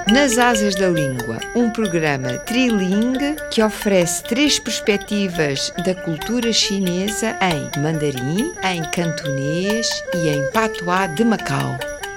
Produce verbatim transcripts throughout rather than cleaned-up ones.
Nas Asas da Língua, um programa trilingue que oferece três perspectivas da cultura chinesa em mandarim, em cantonês e em patuá de Macau.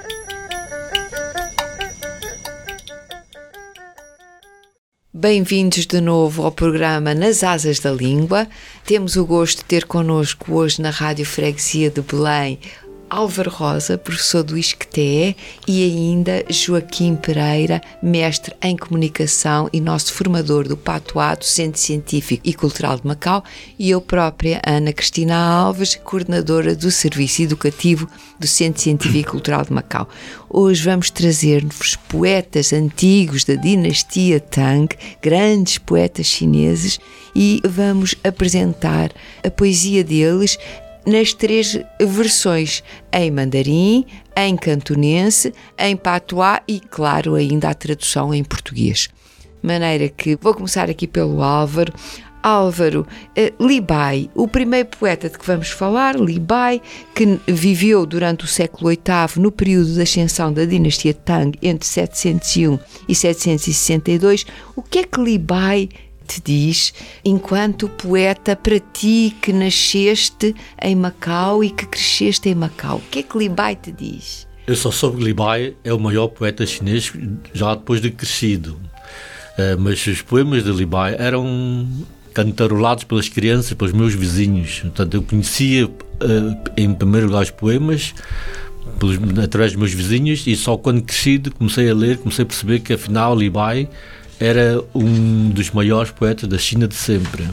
Bem-vindos de novo ao programa Nas Asas da Língua. Temos o gosto de ter connosco hoje na Rádio Freguesia de Belém Álvaro Rosa, professor do I S C T E, e ainda Joaquim Pereira, mestre em comunicação e nosso formador do patuá do Centro Científico e Cultural de Macau, e eu própria, Ana Cristina Alves, coordenadora do Serviço Educativo do Centro Científico e Cultural de Macau. Hoje vamos trazer-vos poetas antigos da dinastia Tang, grandes poetas chineses, e vamos apresentar a poesia deles nas três versões, em mandarim, em cantonense, em patuá e, claro, ainda a tradução em português. De maneira que vou começar aqui pelo Álvaro. Álvaro, uh, Li Bai, o primeiro poeta de que vamos falar, Li Bai, que viveu durante o século oitavo, no período da ascensão da dinastia Tang, entre setecentos e um e setecentos e sessenta e dois. O que é que Li Bai te diz, enquanto poeta, para ti que nasceste em Macau e que cresceste em Macau? O que é que Li Bai te diz? Eu só soube que Li Bai é o maior poeta chinês já depois de crescido. Uh, mas os poemas de Li Bai eram cantarolados pelas crianças, pelos meus vizinhos. Portanto, eu conhecia, uh, em primeiro lugar, os poemas pelos, através dos meus vizinhos, e só quando crescido comecei a ler, comecei a perceber que, afinal, Li Bai era um dos maiores poetas da China de sempre.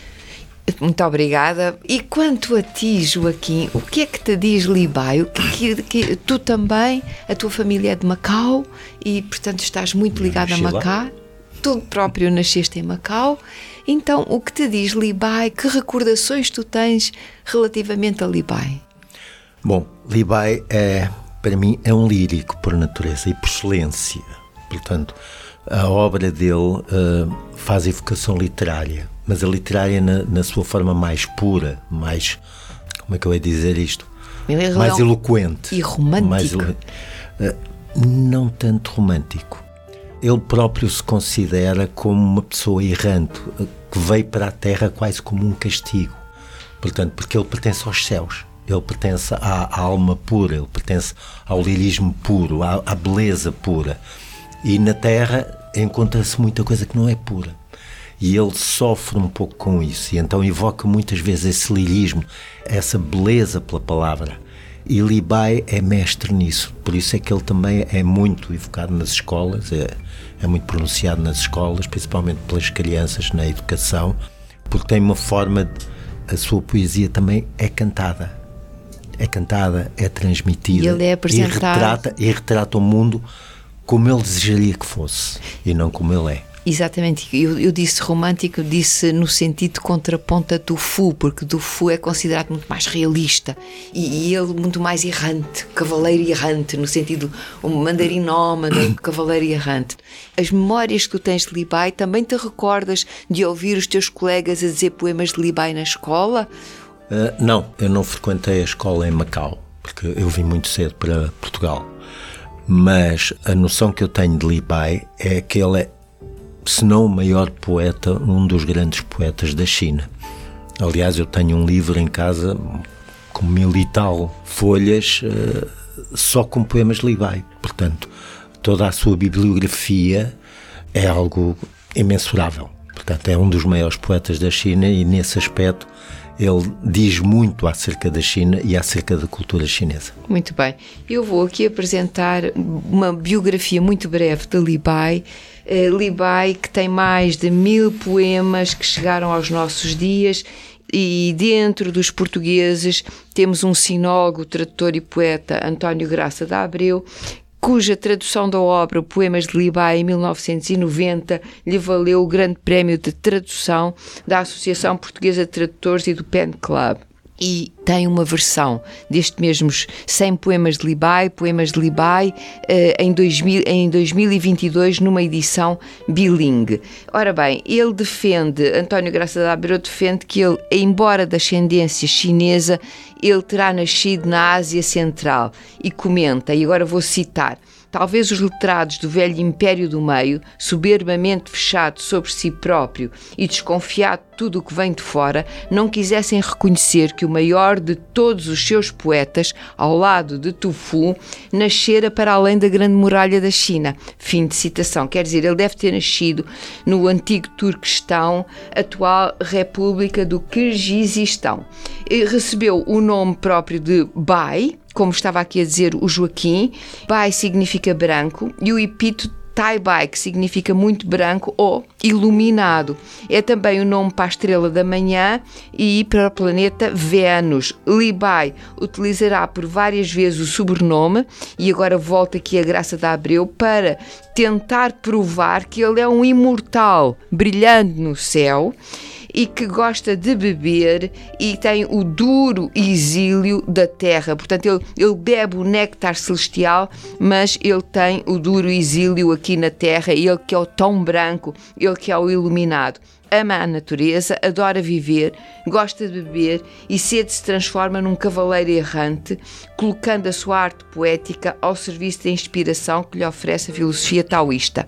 Muito obrigada. E quanto a ti, Joaquim, o que é que te diz Li Bai? O que, que, que, tu também, a tua família é de Macau e, portanto, estás muito ligado a Macau. Tu próprio nasceste em Macau. Então, o que te diz Li Bai? Que recordações tu tens relativamente a Li Bai? Bom, Li Bai é, para mim, é um lírico por natureza e por excelência. Portanto, a obra dele uh, faz evocação literária, mas a literária na, na sua forma mais pura, mais, como é que eu ia dizer isto? É mais eloquente. E romântico. Mais, uh, não tanto romântico. Ele próprio se considera como uma pessoa errante, uh, que veio para a Terra quase como um castigo. Portanto, porque ele pertence aos céus. Ele pertence à, à alma pura, ele pertence ao lirismo puro, à, à beleza pura. E na Terra encontra-se muita coisa que não é pura. E ele sofre um pouco com isso. E então evoca muitas vezes esse lirismo, essa beleza pela palavra. E Li Bai é mestre nisso. Por isso é que ele também é muito evocado nas escolas, é, é muito pronunciado nas escolas, principalmente pelas crianças, na educação, porque tem uma forma, a sua poesia também é cantada. É cantada, é transmitida. E ele é apresentado. E retrata, e retrata o mundo como ele desejaria que fosse, e não como ele é. Exatamente, eu, eu disse romântico, disse no sentido de contraponta do Fu, porque do Fu é considerado muito mais realista, e, e ele muito mais errante, cavaleiro errante, no sentido, um mandarim nómada, um cavaleiro errante. As memórias que tu tens de Li Bai, também te recordas de ouvir os teus colegas a dizer poemas de Li Bai na escola? Uh, não, eu não frequentei a escola em Macau, porque eu vim muito cedo para Portugal. Mas a noção que eu tenho de Li Bai é que ele é, se não o maior poeta, um dos grandes poetas da China. Aliás, eu tenho um livro em casa com mil e tal folhas uh, só com poemas de Li Bai. Portanto, toda a sua bibliografia é algo imensurável. Portanto, é um dos maiores poetas da China e, nesse aspecto, ele diz muito acerca da China e acerca da cultura chinesa. Muito bem. Eu vou aqui apresentar uma biografia muito breve de Li Bai. Uh, Li Bai, que tem mais de mil poemas que chegaram aos nossos dias, e dentro dos portugueses temos um sinólogo, tradutor e poeta, António Graça de Abreu, cuja tradução da obra Poemas de Li Bai, em mil novecentos e noventa, lhe valeu o grande prémio de tradução da Associação Portuguesa de Tradutores e do Pen Club. E tem uma versão destes mesmos cem poemas de Li Bai, poemas de Li Bai, em, dois mil, em dois mil e vinte e dois, numa edição bilingue. Ora bem, ele defende, António Graça de Abreu defende que ele, embora de ascendência chinesa, ele terá nascido na Ásia Central e comenta, e agora vou citar: talvez os letrados do velho Império do Meio, soberbamente fechado sobre si próprio e desconfiado de tudo o que vem de fora, não quisessem reconhecer que o maior de todos os seus poetas, ao lado de Tu Fu, nascera para além da grande muralha da China. Fim de citação. Quer dizer, ele deve ter nascido no antigo Turquestão, atual República do Kirguizistão. E recebeu o nome próprio de Bai, como estava aqui a dizer o Joaquim. Bai significa branco e o epíteto Tai Bai, que significa muito branco ou iluminado. É também o nome para a estrela da manhã e para o planeta Vênus. Li Bai utilizará por várias vezes o sobrenome, e agora volta aqui a Graça de Abreu para tentar provar que ele é um imortal brilhando no céu e que gosta de beber e tem o duro exílio da terra. Portanto, ele, ele bebe o néctar celestial, mas ele tem o duro exílio aqui na terra, ele que é o tão branco, ele que é o iluminado. Ama a natureza, adora viver, gosta de beber e cedo se transforma num cavaleiro errante, colocando a sua arte poética ao serviço da inspiração que lhe oferece a filosofia taoísta.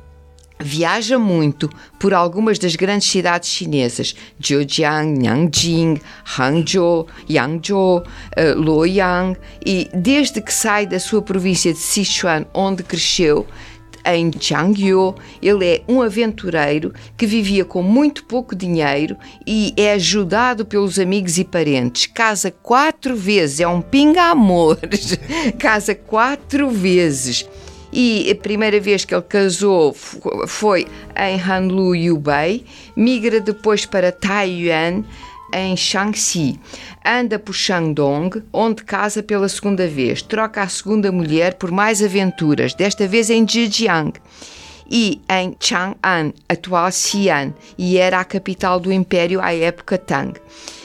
Viaja muito por algumas das grandes cidades chinesas, Zhejiang, Nanjing, Hangzhou, Yangzhou, uh, Luoyang, e desde que sai da sua província de Sichuan, onde cresceu, em Jiangyu, ele é um aventureiro que vivia com muito pouco dinheiro e é ajudado pelos amigos e parentes. Casa quatro vezes, é um pinga-amor, casa quatro vezes. E a primeira vez que ele casou foi em Hanlu, Yubei, migra depois para Taiyuan, em Shaanxi. Anda por Shandong, onde casa pela segunda vez. Troca a segunda mulher por mais aventuras, desta vez em Zhejiang e em Chang'an, atual Xi'an, e era a capital do Império à época Tang.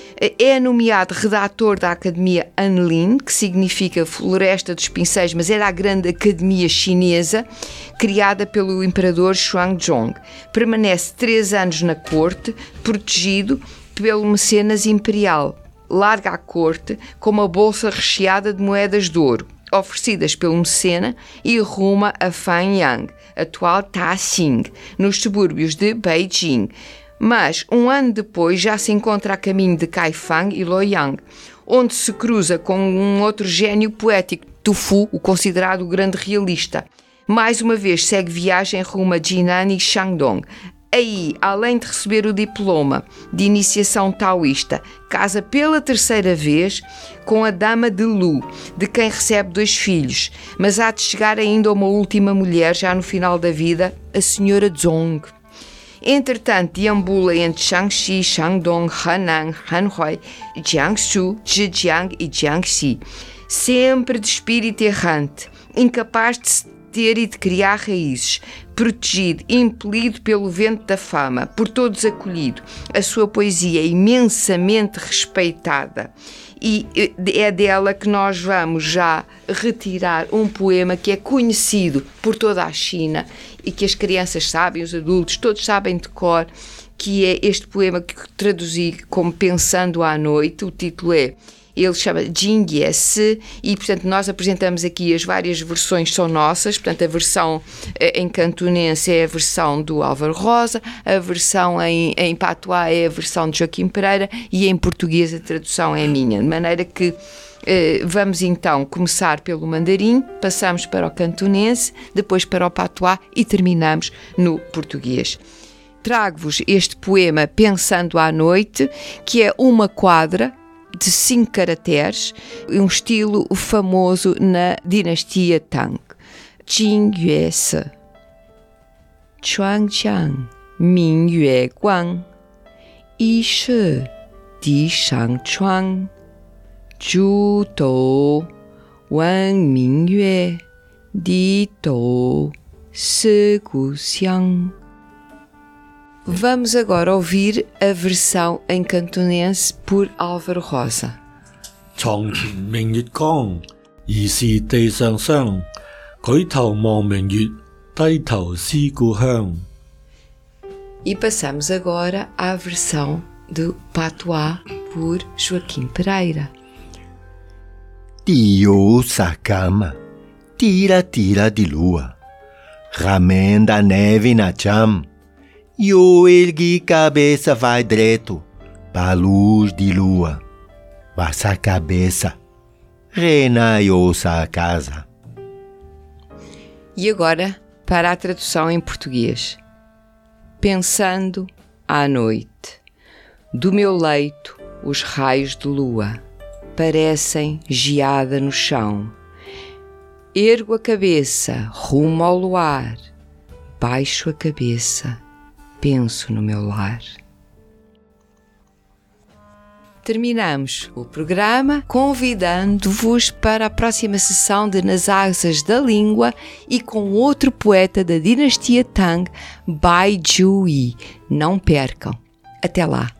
É nomeado redator da Academia Anlin, que significa Floresta dos Pincéis, mas era a grande academia chinesa, criada pelo imperador Xuanzong. Permanece três anos na corte, protegido pelo mecenas imperial. Larga a corte com uma bolsa recheada de moedas de ouro, oferecidas pelo mecena, e ruma a Fanyang, atual Taxing, nos subúrbios de Beijing. Mas, um ano depois, já se encontra a caminho de Kaifang e Luoyang, onde se cruza com um outro gênio poético, Tu Fu, o considerado grande realista. Mais uma vez segue viagem rumo a Jinan e Shandong. Aí, além de receber o diploma de iniciação taoísta, casa pela terceira vez com a Dama de Lu, de quem recebe dois filhos, mas há de chegar ainda uma última mulher, já no final da vida, a Senhora Zong. Entretanto, deambula entre Shaanxi, Shandong, Henan, Anhui, Jiangsu, Zhejiang e Jiangxi, sempre de espírito errante, incapaz de se ter e de criar raízes, protegido, impelido pelo vento da fama, por todos acolhido. A sua poesia é imensamente respeitada e é dela que nós vamos já retirar um poema que é conhecido por toda a China e que as crianças sabem, os adultos, todos sabem de cor, que é este poema que traduzi como Pensando à Noite. O título é, ele chama Jingye-se, e portanto nós apresentamos aqui as várias versões, são nossas. Portanto, a versão em cantonense é a versão do Álvaro Rosa, a versão em, em patuá é a versão de Joaquim Pereira e em português a tradução é minha, de maneira que eh, vamos então começar pelo mandarim, passamos para o cantonense, depois para o patuá e terminamos no português. Trago-vos este poema Pensando à Noite, que é uma quadra de cinco caracteres, um estilo famoso na dinastia Tang. Jingyue-se, Chuanjiang, Mingyue Guang, Yishi, Di Shangchuan, Zhu Dou, Wan Mingyue, Di Dou, Se Gu Xiang. Vamos agora ouvir a versão em cantonense por Álvaro Rosa. 床前明月光，疑是地上霜。舉頭望明月，低頭思故鄉。 E passamos agora à versão do Patois por Joaquim Pereira. Tio sa cama, tira tira de lua, ramenda a neve na chama. Eu ergui cabeça vai direto pra luz de lua. Baixa a cabeça, renaiu sa casa. E agora para a tradução em português. Pensando à noite, do meu leito os raios de lua parecem geada no chão. Ergo a cabeça rumo ao luar, baixo a cabeça, penso no meu lar. Terminamos o programa convidando-vos para a próxima sessão de Nas Asas da Língua e com outro poeta da dinastia Tang, Bai Jiuyi. Não percam. Até lá!